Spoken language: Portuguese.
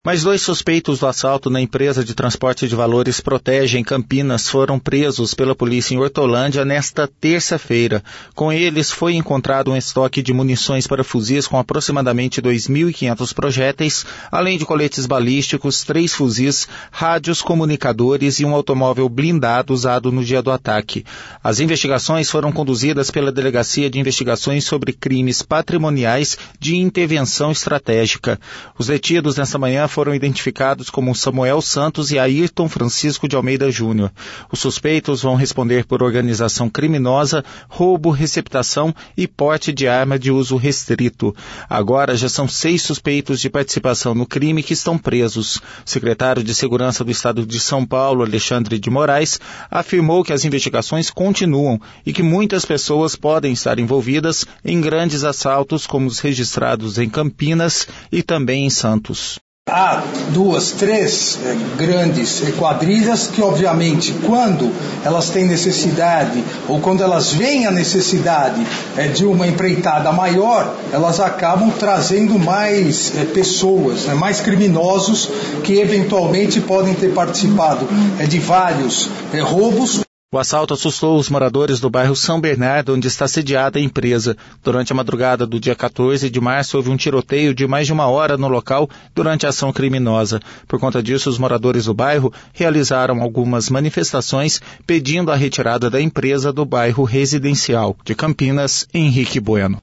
Mais 2 suspeitos do assalto na empresa de transporte de valores Protege, em Campinas, foram presos pela polícia em Hortolândia nesta terça-feira. Com eles, foi encontrado um estoque de munições para fuzis com aproximadamente 2.500 projéteis, além de coletes balísticos, 3 fuzis, rádios, comunicadores e um automóvel blindado usado no dia do ataque. As investigações foram conduzidas pela Delegacia de Investigações sobre Crimes Patrimoniais de Intervenção Estratégica. Os detidos nesta manhã foram identificados como Samuel Santos e Ayrton Francisco de Almeida Júnior. Os suspeitos vão responder por organização criminosa, roubo, receptação e porte de arma de uso restrito. Agora já são 6 suspeitos de participação no crime que estão presos. O secretário de Segurança do Estado de São Paulo, Alexandre de Moraes, afirmou que as investigações continuam e que muitas pessoas podem estar envolvidas em grandes assaltos como os registrados em Campinas e também em Santos. Há 2, 3 grandes quadrilhas que, obviamente, quando elas têm necessidade ou quando elas veem a necessidade de uma empreitada maior, elas acabam trazendo mais pessoas, mais criminosos que eventualmente podem ter participado de vários roubos. O assalto assustou os moradores do bairro São Bernardo, onde está sediada a empresa. Durante a madrugada do dia 14 de março, houve um tiroteio de mais de 1 hora no local durante a ação criminosa. Por conta disso, os moradores do bairro realizaram algumas manifestações pedindo a retirada da empresa do bairro residencial de Campinas, Henrique Bueno.